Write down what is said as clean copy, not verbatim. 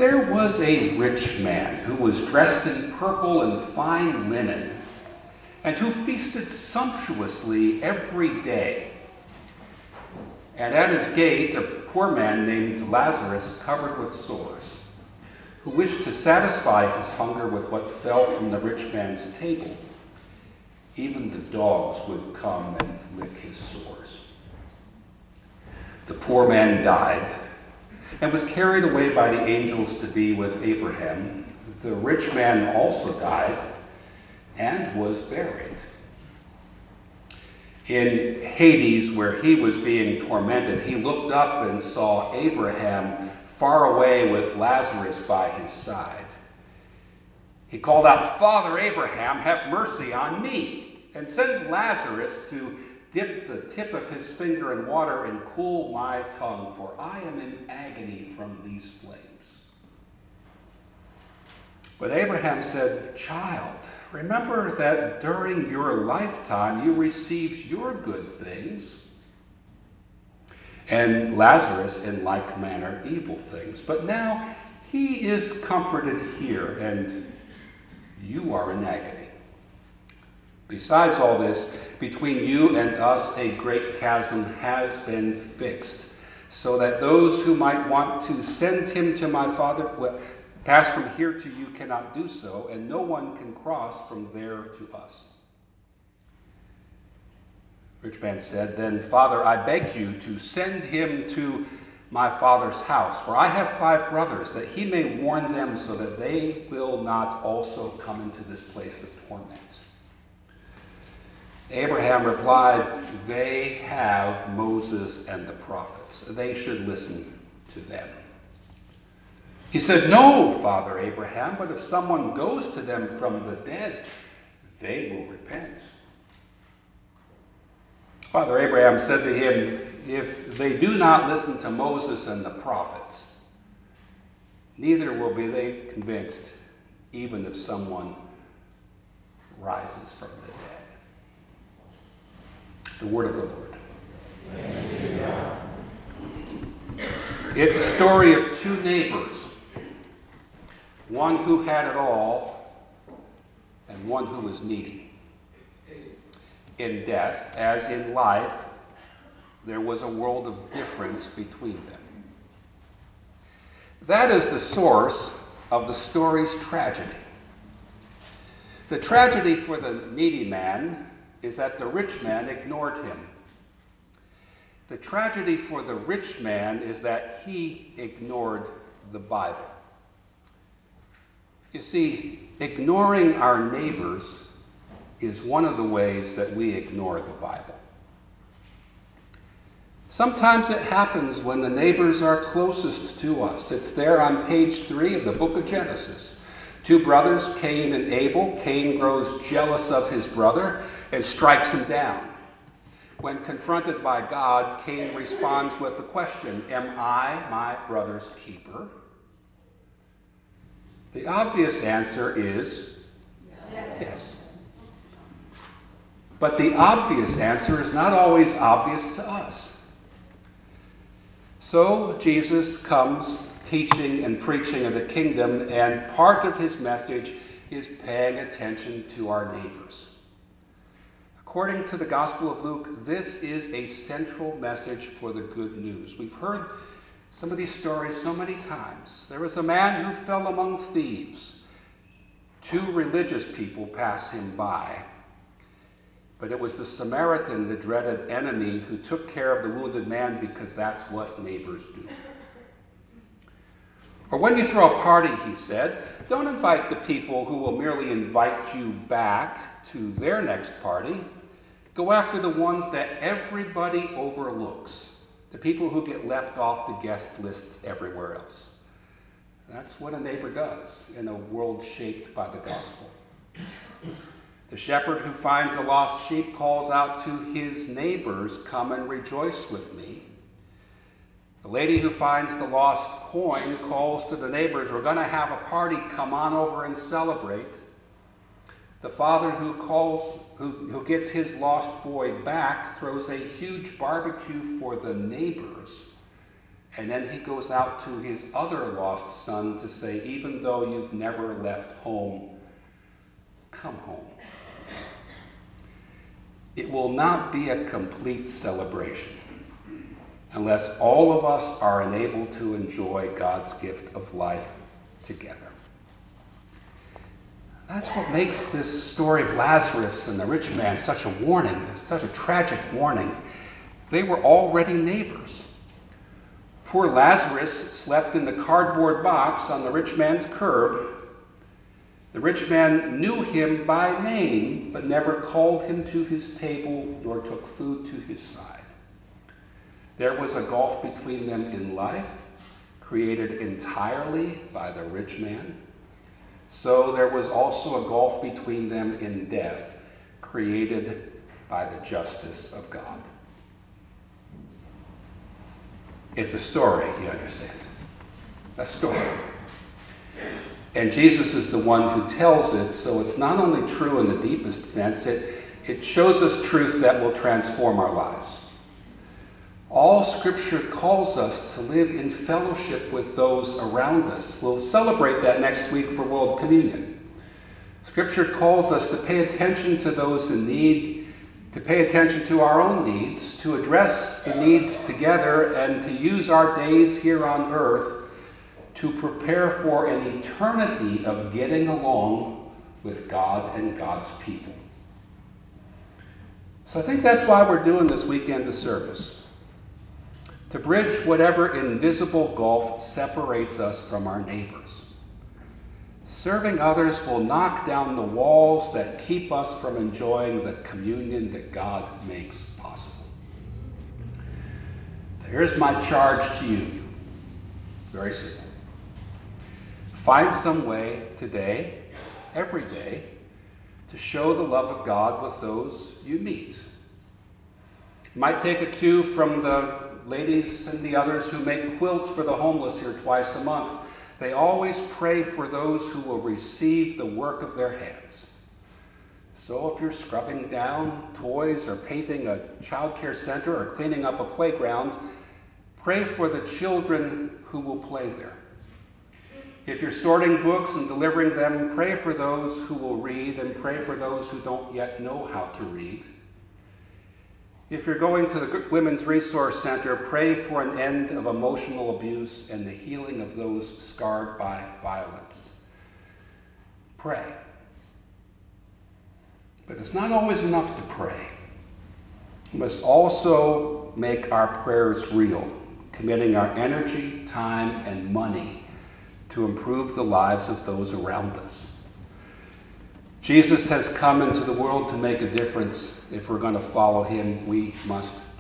There was a rich man who was dressed in purple and fine linen, and who feasted sumptuously every day. And at his gate a poor man named Lazarus, covered with sores, who wished to satisfy his hunger with what fell from the rich man's table. Even the dogs would come and lick his sores. The poor man died and was carried away by the angels to be with Abraham. The rich man also died and was buried. In Hades, where he was being tormented, he looked up and saw Abraham far away with Lazarus by his side. He called out, "Father Abraham, have mercy on me, and send Lazarus to dip the tip of his finger in water and cool my tongue, for I am in agony from these flames." But Abraham said, "Child, remember that during your lifetime you received your good things, and Lazarus in like manner evil things. But now he is comforted here, and you are in agony. Besides all this, between you and us a great chasm has been fixed, so that those who might want to send him to my Father, pass from here to you, cannot do so, and no one can cross from there to us." Rich man said, "Then, Father, I beg you to send him to my father's house, for I have 5 brothers, that he may warn them, so that they will not also come into this place of torment." Abraham replied, "They have Moses and the prophets. They should listen to them." He said, "No, Father Abraham, but if someone goes to them from the dead, they will repent." Father Abraham said to him, "If they do not listen to Moses and the prophets, neither will be they convinced, even if someone rises from the dead." The word of the Lord. It's a story of 2 neighbors, one who had it all and one who was needy. In death, as in life, there was a world of difference between them. That is the source of the story's tragedy. The tragedy for the needy man is that the rich man ignored him. The tragedy for the rich man is that he ignored the Bible. You see, ignoring our neighbors is one of the ways that we ignore the Bible. Sometimes it happens when the neighbors are closest to us. It's there on page 3 of the book of Genesis. 2 brothers, Cain and Abel. Cain grows jealous of his brother and strikes him down. When confronted by God, Cain responds with the question, "Am I my brother's keeper?" The obvious answer is yes. But the obvious answer is not always obvious to us. So Jesus comes teaching and preaching of the kingdom, and part of his message is paying attention to our neighbors. According to the Gospel of Luke, this is a central message for the good news. We've heard some of these stories so many times. There was a man who fell among thieves. 2 religious people passed him by. But it was the Samaritan, the dreaded enemy, who took care of the wounded man, because that's what neighbors do. Or when you throw a party, he said, don't invite the people who will merely invite you back to their next party. Go after the ones that everybody overlooks, the people who get left off the guest lists everywhere else. That's what a neighbor does in a world shaped by the gospel. The shepherd who finds a lost sheep calls out to his neighbors, "Come and rejoice with me." The lady who finds the lost coin calls to the neighbors, "We're going to have a party, come on over and celebrate." The father who gets his lost boy back throws a huge barbecue for the neighbors And then he goes out to his other lost son to say, even though you've never left home, come home. It will not be a complete celebration unless all of us are enabled to enjoy God's gift of life together. That's what makes this story of Lazarus and the rich man such a warning, such a tragic warning. They were already neighbors. Poor Lazarus slept in the cardboard box on the rich man's curb. The rich man knew him by name, but never called him to his table nor took food to his side. There was a gulf between them in life, created entirely by the rich man. So there was also a gulf between them in death, created by the justice of God. It's a story, you understand. A story. And Jesus is the one who tells it, so it's not only true in the deepest sense, it shows us truth that will transform our lives. All Scripture calls us to live in fellowship with those around us. We'll celebrate that next week for World Communion. Scripture calls us to pay attention to those in need, to pay attention to our own needs, to address the needs together, and to use our days here on earth to prepare for an eternity of getting along with God and God's people. So I think that's why we're doing this weekend of service. To bridge whatever invisible gulf separates us from our neighbors. Serving others will knock down the walls that keep us from enjoying the communion that God makes possible. So here's my charge to you. Very simple. Find some way today, every day, to show the love of God with those you meet. You might take a cue from the ladies and the others who make quilts for the homeless here twice a month. They always pray for those who will receive the work of their hands. So if you're scrubbing down toys or painting a child care center or cleaning up a playground, pray for the children who will play there. If you're sorting books and delivering them, pray for those who will read and pray for those who don't yet know how to read. If you're going to the Women's Resource Center, pray for an end of emotional abuse and the healing of those scarred by violence. Pray. But it's not always enough to pray. We must also make our prayers real, committing our energy, time, and money to improve the lives of those around us. Jesus has come into the world to make a difference. If we're going to follow him, we must